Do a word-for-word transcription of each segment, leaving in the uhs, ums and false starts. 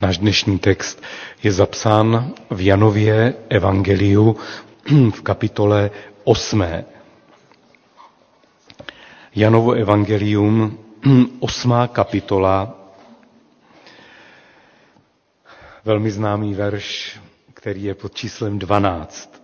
Náš dnešní text je zapsán v Janově evangeliu v kapitole osmé. Janovo evangelium, osmá kapitola, velmi známý verš, který je pod číslem dvanáct.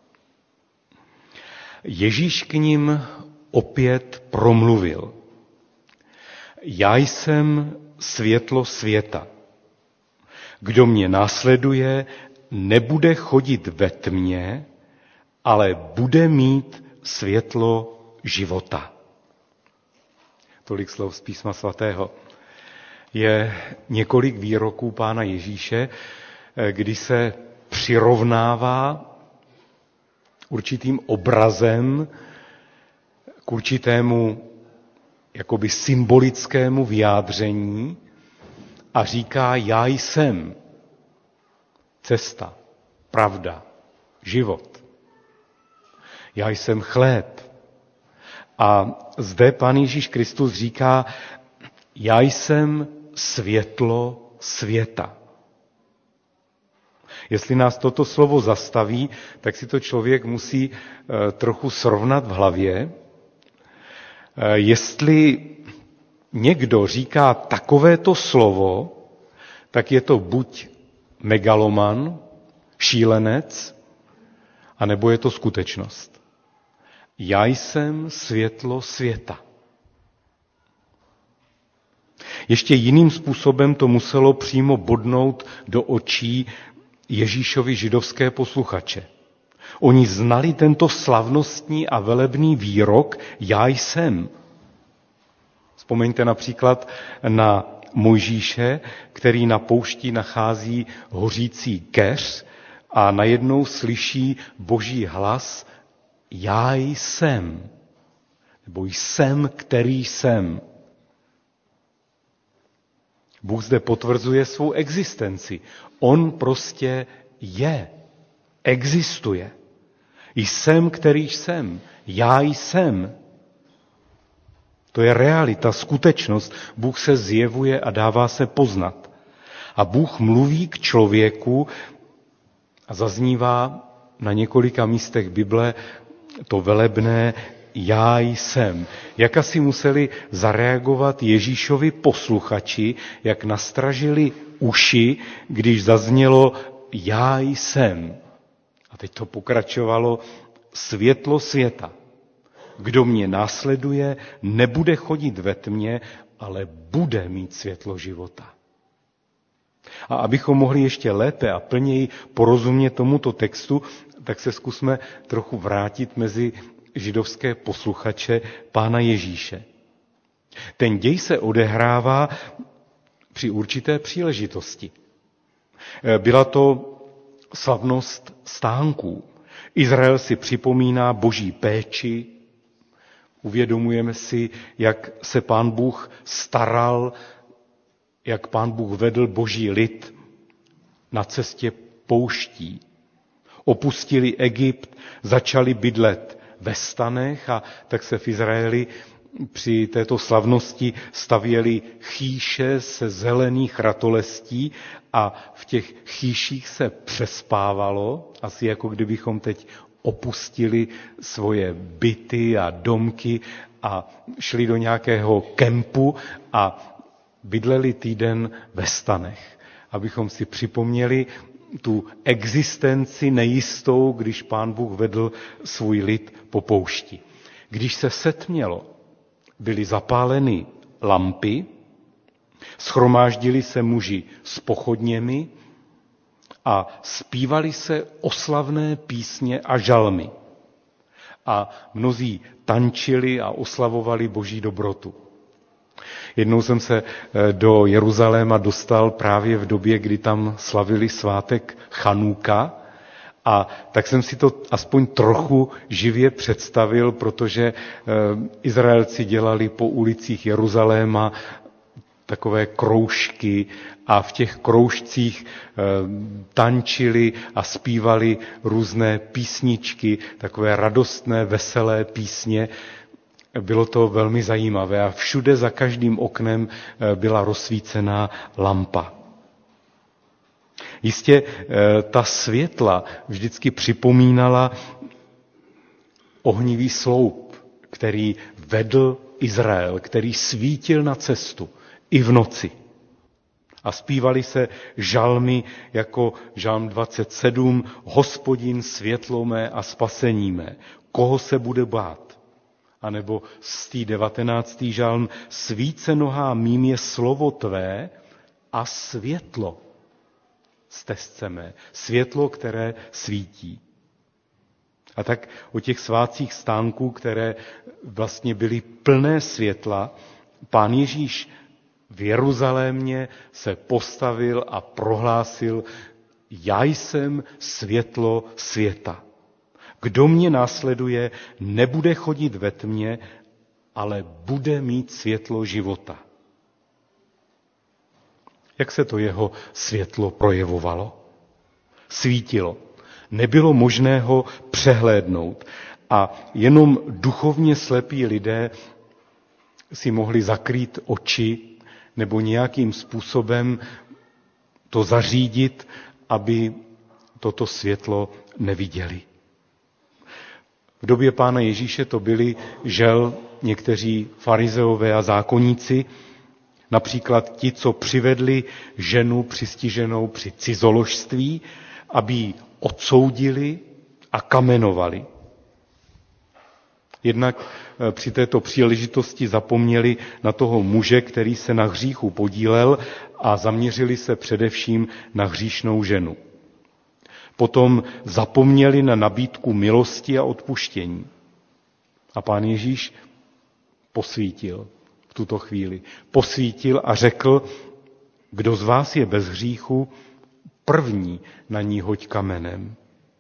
Ježíš k nim opět promluvil. Já jsem světlo světa. Kdo mě následuje, nebude chodit ve tmě, ale bude mít světlo života. Tolik slov z Písma svatého. Je několik výroků Pána Ježíše, kdy se přirovnává určitým obrazem k určitému jakoby symbolickému vyjádření a říká, já jsem cesta, pravda, život. Já jsem chléb. A zde Pán Ježíš Kristus říká, já jsem světlo světa. Jestli nás toto slovo zastaví, tak si to člověk musí trochu srovnat v hlavě. Jestli někdo říká takovéto slovo, tak je to buď megaloman, šílenec, anebo je to skutečnost. Já jsem světlo světa. Ještě jiným způsobem to muselo přímo bodnout do očí Ježíšovi židovské posluchače. Oni znali tento slavnostní a velebný výrok já jsem. Vzpomeňte například na Mojžíše, který na poušti nachází hořící keř a najednou slyší Boží hlas já jsem, nebo jsem, který jsem. Bůh zde potvrzuje svou existenci. On prostě je, existuje. Jsem, který jsem, já jsem. To je realita, skutečnost. Bůh se zjevuje a dává se poznat. A Bůh mluví k člověku a zaznívá na několika místech Bible to velebné já jsem. Jak asi museli zareagovat Ježíšovi posluchači, jak nastražili uši, když zaznělo já jsem. A teď to pokračovalo světlo světa. Kdo mě následuje, nebude chodit ve tmě, ale bude mít světlo života. A abychom mohli ještě lépe a plněji porozumět tomuto textu, tak se zkusme trochu vrátit mezi židovské posluchače Pána Ježíše. Ten děj se odehrává při určité příležitosti. Byla to slavnost stánků. Izrael si připomíná Boží péči, uvědomujeme si, jak se Pán Bůh staral, jak Pán Bůh vedl Boží lid na cestě pouští. Opustili Egypt, začali bydlet ve stanech a tak se v Izraeli při této slavnosti stavěly chýše se zelených ratolestí a v těch chýších se přespávalo, asi jako kdybychom teď opustili svoje byty a domky a šli do nějakého kempu a bydleli týden ve stanech, abychom si připomněli tu existenci nejistou, když Pán Bůh vedl svůj lid po poušti. Když se setmělo, byly zapáleny lampy, shromáždili se muži s pochodněmi a zpívali se oslavné písně a žalmy. A mnozí tančili a oslavovali Boží dobrotu. Jednou jsem se do Jeruzaléma dostal právě v době, kdy tam slavili svátek Chanúka a tak jsem si to aspoň trochu živě představil, protože Izraelci dělali po ulicích Jeruzaléma takové kroužky a v těch kroužcích tančili a zpívali různé písničky, takové radostné, veselé písně. Bylo to velmi zajímavé a všude za každým oknem byla rozsvícená lampa. Jistě ta světla vždycky připomínala ohnivý sloup, který vedl Izrael, který svítil na cestu i v noci. A zpívali se žalmy jako žalm dvacet sedm, Hospodin světlo mé a spasení mé, koho se bude bát? A nebo z té devatenáctý žalm, svíce nohám mým je slovo tvé a světlo stezce mé, světlo, které svítí. A tak o těch svátcích stánků, které vlastně byly plné světla, Pán Ježíš v Jeruzalémě se postavil a prohlásil, já jsem světlo světa. Kdo mě následuje, nebude chodit ve tmě, ale bude mít světlo života. Jak se to jeho světlo projevovalo? Svítilo. Nebylo možné ho přehlédnout. A jenom duchovně slepí lidé si mohli zakrýt oči nebo nějakým způsobem to zařídit, aby toto světlo neviděli. V době Pána Ježíše to byli žel někteří farizeové a zákonníci, například ti, co přivedli ženu přistiženou při cizoložství, aby ji odsoudili a kamenovali. Jednak při této příležitosti zapomněli na toho muže, který se na hříchu podílel, a zaměřili se především na hříšnou ženu. Potom zapomněli na nabídku milosti a odpuštění. A Pán Ježíš posvítil v tuto chvíli. Posvítil a řekl, kdo z vás je bez hříchu, první na ní hoď kamenem.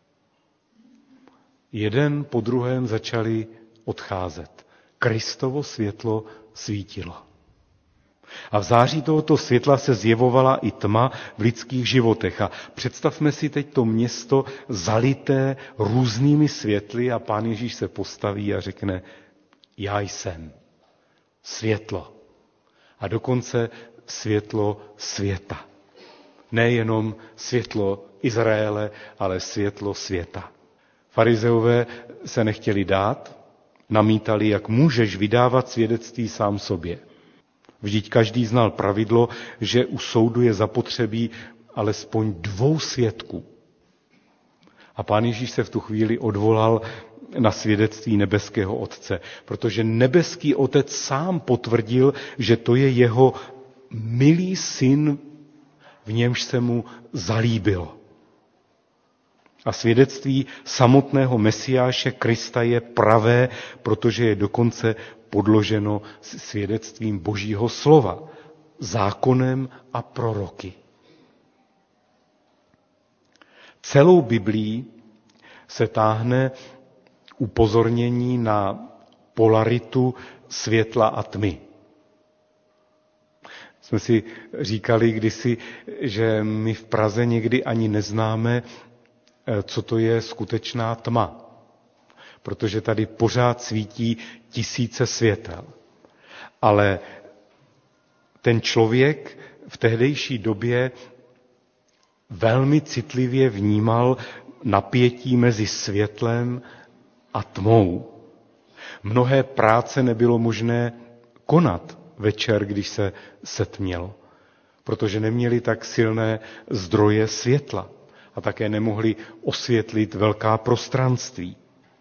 Jeden po druhém začali odcházet. Kristovo světlo svítilo. A v září tohoto světla se zjevovala i tma v lidských životech. A představme si teď to město zalité různými světly a Pán Ježíš se postaví a řekne, já jsem světlo. A dokonce světlo světa. Nejenom světlo Izraele, ale světlo světa. Farizeové se nechtěli dát, namítali, jak můžeš vydávat svědectví sám sobě. Vždyť každý znal pravidlo, že u soudu je zapotřebí alespoň dvou svědků. A Pán Ježíš se v tu chvíli odvolal na svědectví nebeského Otce, protože nebeský Otec sám potvrdil, že to je jeho milý syn, v němž se mu zalíbilo. A svědectví samotného Mesiáše Krista je pravé, protože je dokonce podloženo svědectvím Božího slova, zákonem a proroky. Celou Biblií se táhne upozornění na polaritu světla a tmy. Jsme si říkali kdysi, že my v Praze někdy ani neznáme, co to je skutečná tma. Protože tady pořád svítí tisíce světel. Ale ten člověk v tehdejší době velmi citlivě vnímal napětí mezi světlem a tmou. Mnohé práce nebylo možné konat večer, když se setmělo, protože neměli tak silné zdroje světla a také nemohli osvětlit velká prostranství.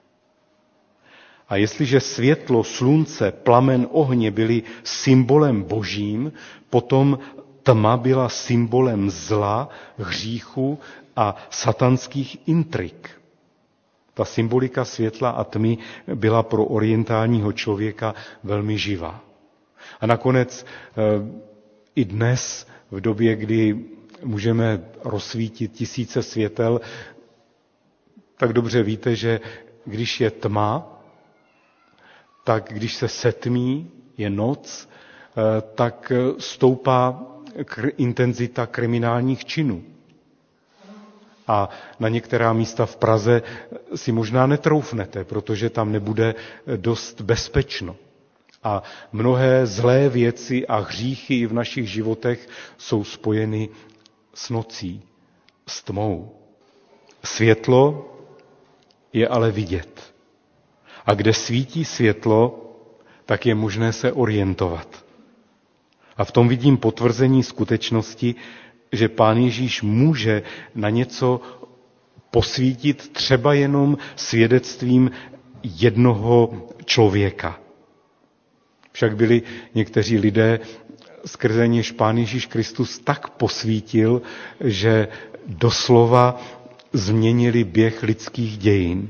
A jestliže světlo, slunce, plamen ohně byly symbolem božím, potom tma byla symbolem zla, hříchu a satanských intrik. Ta symbolika světla a tmy byla pro orientálního člověka velmi živá. A nakonec i dnes, v době, kdy můžeme rozsvítit tisíce světel, tak dobře víte, že když je tma, tak když se setmí, je noc, tak stoupá intenzita kriminálních činů. A na některá místa v Praze si možná netroufnete, protože tam nebude dost bezpečno. A mnohé zlé věci a hříchy v našich životech jsou spojeny s nocí, s tmou. Světlo je ale vidět. A kde svítí světlo, tak je možné se orientovat. A v tom vidím potvrzení skutečnosti, že Pán Ježíš může na něco posvítit třeba jenom svědectvím jednoho člověka. Však byli někteří lidé, skrze něž Pán Ježíš Kristus tak posvítil, že doslova změnili běh lidských dějin.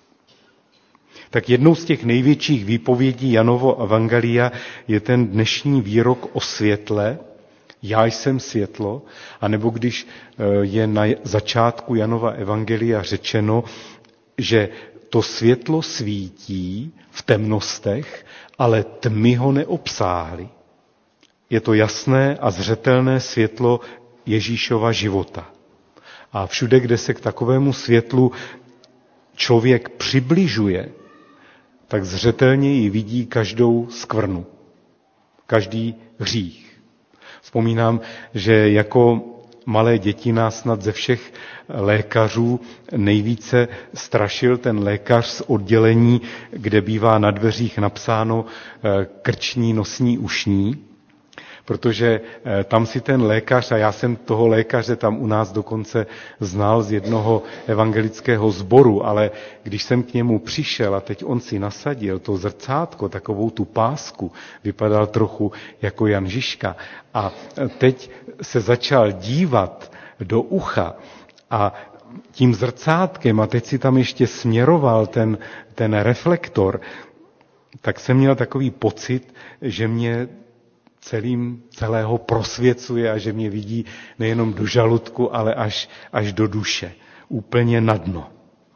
Tak jednou z těch největších výpovědí Janovo evangelia je ten dnešní výrok o světle, já jsem světlo, anebo když je na začátku Janova evangelia řečeno, že to světlo svítí v temnostech, ale tmy ho neobsáhly. Je to jasné a zřetelné světlo Ježíšova života. A všude, kde se k takovému světlu člověk přibližuje, tak zřetelněji vidí každou skvrnu, každý hřích. Vzpomínám, že jako malé děti nás snad ze všech lékařů nejvíce strašil ten lékař z oddělení, kde bývá na dveřích napsáno krční, nosní, ušní, protože tam si ten lékař, a já jsem toho lékaře tam u nás dokonce znal z jednoho evangelického sboru, ale když jsem k němu přišel a teď on si nasadil to zrcátko, takovou tu pásku, vypadal trochu jako Jan Žižka, a teď se začal dívat do ucha a tím zrcátkem, a teď si tam ještě směroval ten, ten reflektor, tak jsem měl takový pocit, že mě celým, celého prosvěcuje a že mě vidí nejenom do žaludku, ale až, až do duše. Úplně na dno.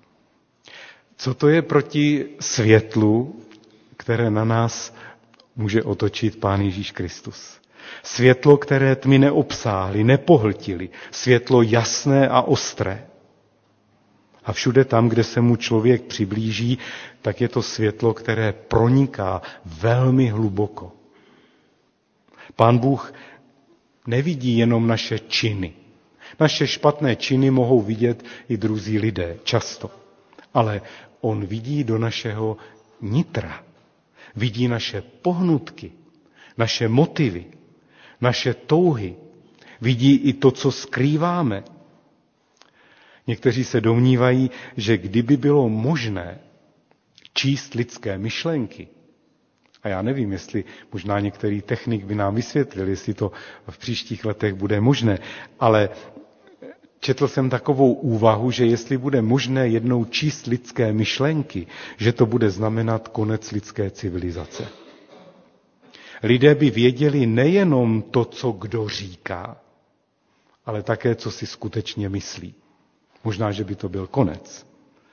Co to je proti světlu, které na nás může otočit Pán Ježíš Kristus? Světlo, které tmy neobsáhly, nepohltily. Světlo jasné a ostré. A všude tam, kde se mu člověk přiblíží, tak je to světlo, které proniká velmi hluboko. Pán Bůh nevidí jenom naše činy. Naše špatné činy mohou vidět i druzí lidé, často. Ale on vidí do našeho nitra. Vidí naše pohnutky, naše motivy, naše touhy. Vidí i to, co skrýváme. Někteří se domnívají, že kdyby bylo možné číst lidské myšlenky, a já nevím, jestli možná některý technik by nám vysvětlil, jestli to v příštích letech bude možné, ale četl jsem takovou úvahu, že jestli bude možné jednou číst lidské myšlenky, že to bude znamenat konec lidské civilizace. Lidé by věděli nejenom to, co kdo říká, ale také, co si skutečně myslí. Možná, že by to byl konec.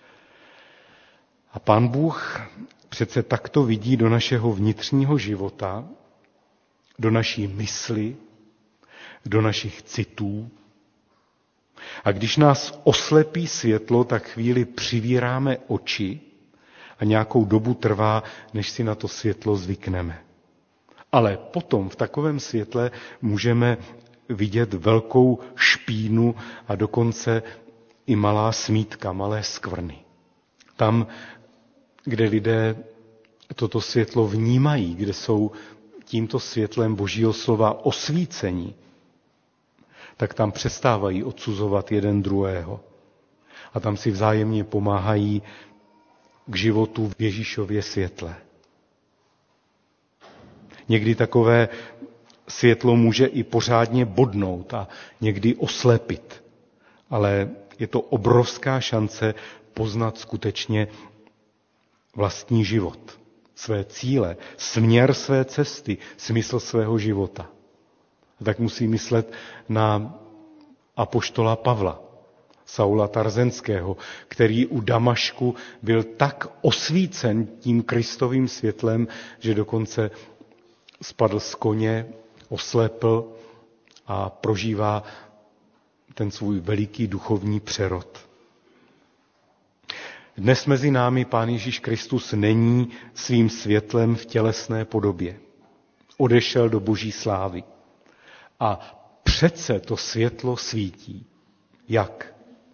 A Pán Bůh přece takto vidí do našeho vnitřního života, do naší mysli, do našich citů. A když nás oslepí světlo, tak chvíli přivíráme oči a nějakou dobu trvá, než si na to světlo zvykneme. Ale potom v takovém světle můžeme vidět velkou špínu a dokonce i malá smítka, malé skvrny. Tam, kde lidé toto světlo vnímají, kde jsou tímto světlem Božího slova osvícení, tak tam přestávají odsuzovat jeden druhého. A tam si vzájemně pomáhají k životu v Ježíšově světle. Někdy takové světlo může i pořádně bodnout a někdy oslepit. Ale je to obrovská šance poznat skutečně vlastní život, své cíle, směr své cesty, smysl svého života. A tak musí myslet na apoštola Pavla, Saula Tarzenského, který u Damašku byl tak osvícen tím Kristovým světlem, že dokonce spadl z koně, oslepl a prožívá ten svůj veliký duchovní přerod. Dnes mezi námi Pán Ježíš Kristus není svým světlem v tělesné podobě. Odešel do Boží slávy. A přece to světlo svítí. Jak?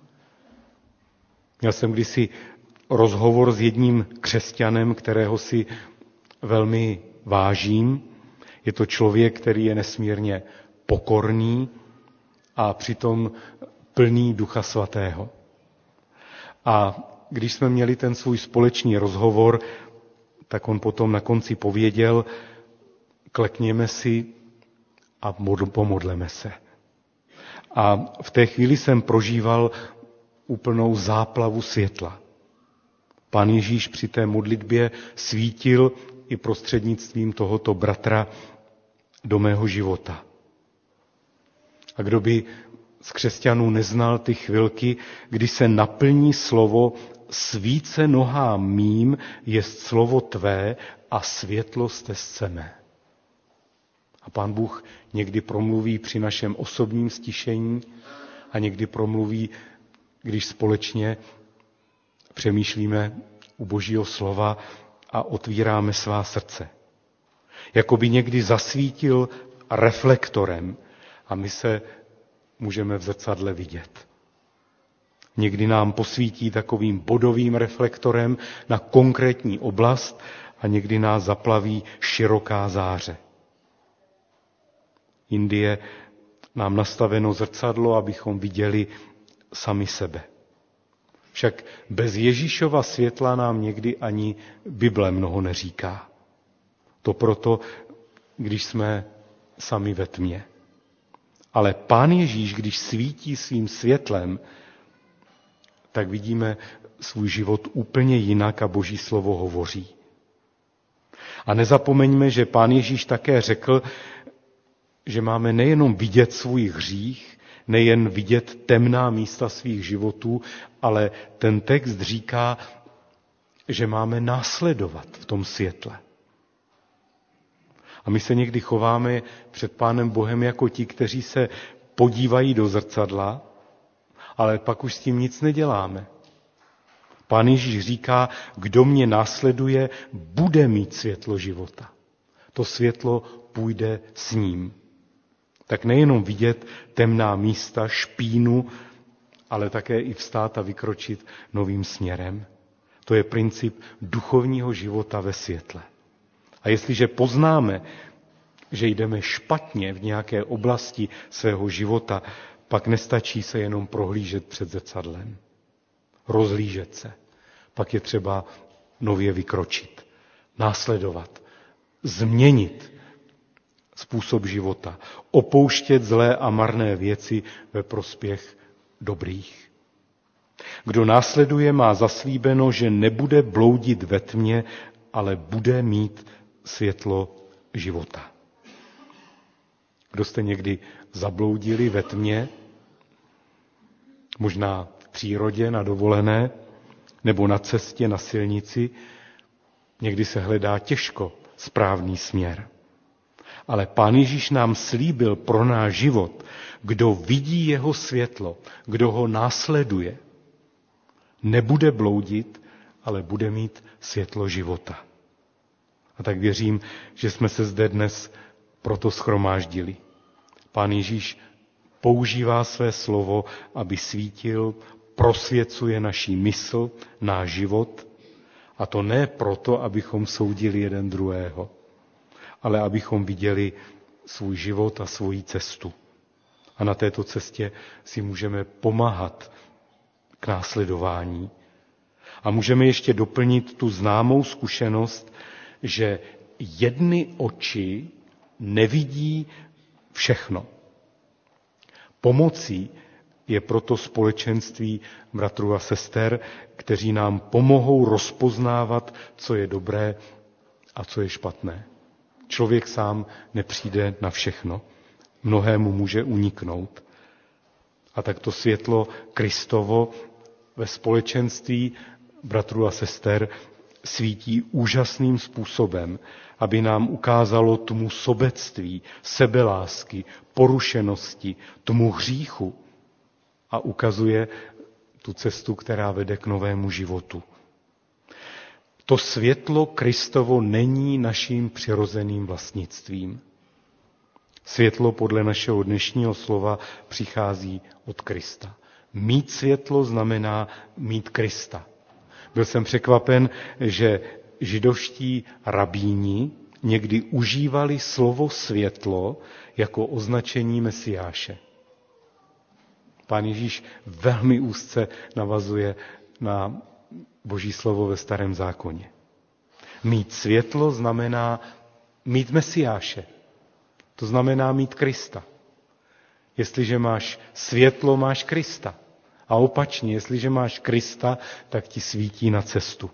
Měl jsem kdysi rozhovor s jedním křesťanem, kterého si velmi vážím. Je to člověk, který je nesmírně pokorný a přitom plný Ducha Svatého. A když jsme měli ten svůj společný rozhovor, tak on potom na konci pověděl, klekněme si a pomodleme se. A v té chvíli jsem prožíval úplnou záplavu světla. Pán Ježíš při té modlitbě svítil i prostřednictvím tohoto bratra do mého života. A kdo by z křesťanů neznal ty chvilky, kdy se naplní slovo svíce nohám mým jest slovo tvé a světlo stezce mé. A Pán Bůh někdy promluví při našem osobním stišení a někdy promluví, když společně přemýšlíme u Božího slova a otvíráme svá srdce. Jakoby někdy zasvítil reflektorem a my se můžeme v zrcadle vidět. Někdy nám posvítí takovým bodovým reflektorem na konkrétní oblast a někdy nás zaplaví široká záře. Jindy je nám nastaveno zrcadlo, abychom viděli sami sebe. Však bez Ježíšova světla nám někdy ani Bible mnoho neříká. To proto, když jsme sami ve tmě. Ale Pán Ježíš, když svítí svým světlem, tak vidíme svůj život úplně jinak a Boží slovo hovoří. A nezapomeňme, že Pán Ježíš také řekl, že máme nejenom vidět svůj hřích, nejen vidět temná místa svých životů, ale ten text říká, že máme následovat v tom světle. A my se někdy chováme před Pánem Bohem jako ti, kteří se podívají do zrcadla, ale pak už s tím nic neděláme. Pán Ježíš říká, kdo mě následuje, bude mít světlo života. To světlo půjde s ním. Tak nejenom vidět temná místa, špínu, ale také i vstát a vykročit novým směrem. To je princip duchovního života ve světle. A jestliže poznáme, že jdeme špatně v nějaké oblasti svého života, pak nestačí se jenom prohlížet před zrcadlem. Rozhlížet se. Pak je třeba nově vykročit, následovat, změnit způsob života, opouštět zlé a marné věci ve prospěch dobrých. Kdo následuje, má zaslíbeno, že nebude bloudit ve tmě, ale bude mít světlo života. Kdo jste někdy zabloudili ve tmě, možná v přírodě na dovolené, nebo na cestě na silnici, někdy se hledá těžko správný směr. Ale Pán Ježíš nám slíbil pro náš život, kdo vidí jeho světlo, kdo ho následuje, nebude bloudit, ale bude mít světlo života. A tak věřím, že jsme se zde dnes proto shromáždili. Pán Ježíš používá své slovo, aby svítil, prosvěcuje naší mysl, náš život, a to ne proto, abychom soudili jeden druhého, ale abychom viděli svůj život a svoji cestu. A na této cestě si můžeme pomáhat k následování. A můžeme ještě doplnit tu známou zkušenost, že jedny oči nevidí všechno. Pomocí je proto společenství bratrů a sester, kteří nám pomohou rozpoznávat, co je dobré a co je špatné. Člověk sám nepřijde na všechno. Mnohému může uniknout. A tak to světlo Kristovo ve společenství bratrů a sester svítí úžasným způsobem, aby nám ukázalo tmu sobectví, sebelásky, porušenosti, tmu hříchu a ukazuje tu cestu, která vede k novému životu. To světlo Kristovo není naším přirozeným vlastnictvím. Světlo podle našeho dnešního slova přichází od Krista. Mít světlo znamená mít Krista. Byl jsem překvapen, že židovští rabíni někdy užívali slovo světlo jako označení Mesiáše. Pán Ježíš velmi úzce navazuje na Boží slovo ve Starém zákoně. Mít světlo znamená mít Mesiáše. To znamená mít Krista. Jestliže máš světlo, máš Krista. A opačně, jestliže máš Krista, tak ti svítí na cestu.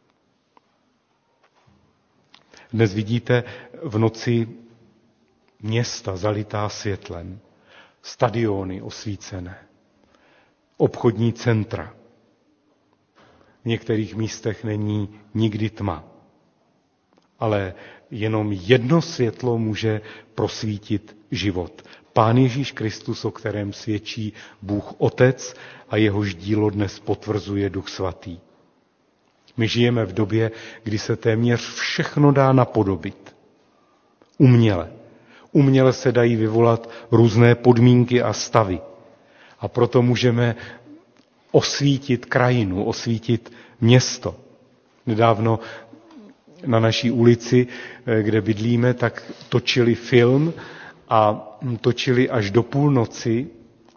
Dnes vidíte v noci města zalitá světlem, stadiony osvícené, obchodní centra. V některých místech není nikdy tma, ale jenom jedno světlo může prosvítit život. Pán Ježíš Kristus, o kterém svědčí Bůh Otec a jehož dílo dnes potvrzuje Duch Svatý. My žijeme v době, kdy se téměř všechno dá napodobit. Uměle. Uměle se dají vyvolat různé podmínky a stavy. A proto můžeme osvítit krajinu, osvítit město. Nedávno na naší ulici, kde bydlíme, tak točili film a točili až do půlnoci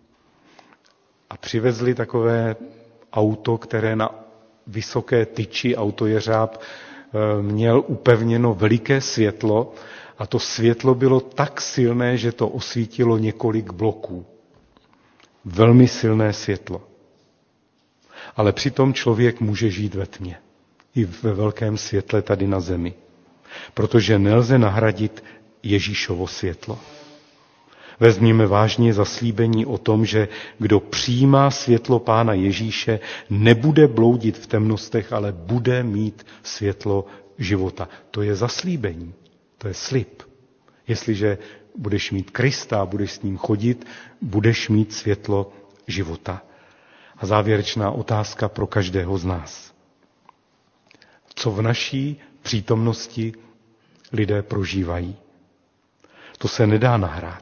a přivezli takové auto, které na vysoké tyči, autojeřáb, měl upevněno veliké světlo a to světlo bylo tak silné, že to osvítilo několik bloků. Velmi silné světlo. Ale přitom člověk může žít ve tmě. I ve velkém světle tady na zemi. Protože nelze nahradit Ježíšovo světlo. Vezměme vážně zaslíbení o tom, že kdo přijímá světlo Pána Ježíše, nebude bloudit v temnostech, ale bude mít světlo života. To je zaslíbení, to je slib. Jestliže budeš mít Krista a budeš s ním chodit, budeš mít světlo života. A závěrečná otázka pro každého z nás. Co v naší přítomnosti lidé prožívají? To se nedá nahrát.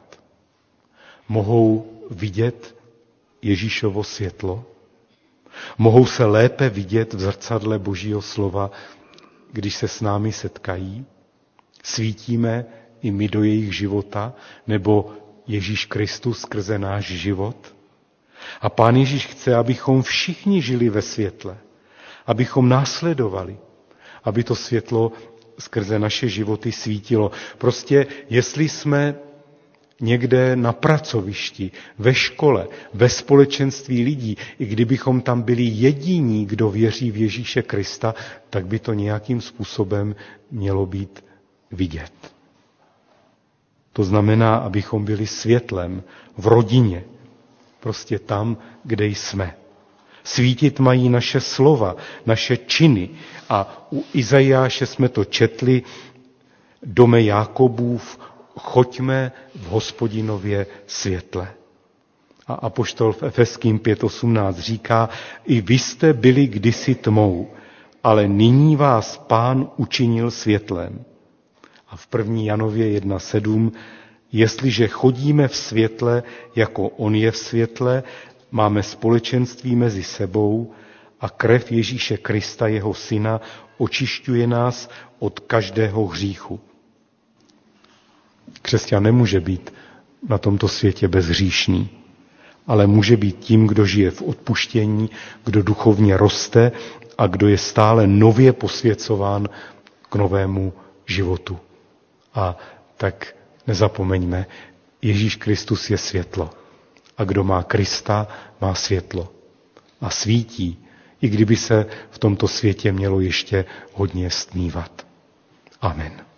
Mohou vidět Ježíšovo světlo? Mohou se lépe vidět v zrcadle Božího slova, když se s námi setkají? Svítíme i my do jejich života, nebo Ježíš Kristus skrze náš život? A Pán Ježíš chce, abychom všichni žili ve světle, abychom následovali, aby to světlo skrze naše životy svítilo. Prostě jestli jsme někde na pracovišti, ve škole, ve společenství lidí, i kdybychom tam byli jediní, kdo věří v Ježíše Krista, tak by to nějakým způsobem mělo být vidět. To znamená, abychom byli světlem v rodině, prostě tam, kde jsme. Svítit mají naše slova, naše činy. A u Izajáše jsme to četli, dome Jákobův, choďme v Hospodinově světle. A apoštol v Efeským pět osmnáct říká, i vy jste byli kdysi tmou, ale nyní vás Pán učinil světlem. A v první Janově jedna sedm, jestliže chodíme v světle, jako on je v světle, máme společenství mezi sebou a krev Ježíše Krista, jeho syna, očišťuje nás od každého hříchu. Křesťan nemůže být na tomto světě bezhříšný, ale může být tím, kdo žije v odpuštění, kdo duchovně roste a kdo je stále nově posvěcován k novému životu. A tak nezapomeňme, Ježíš Kristus je světlo. A kdo má Krista, má světlo. A svítí, i kdyby se v tomto světě mělo ještě hodně stmívat. Amen.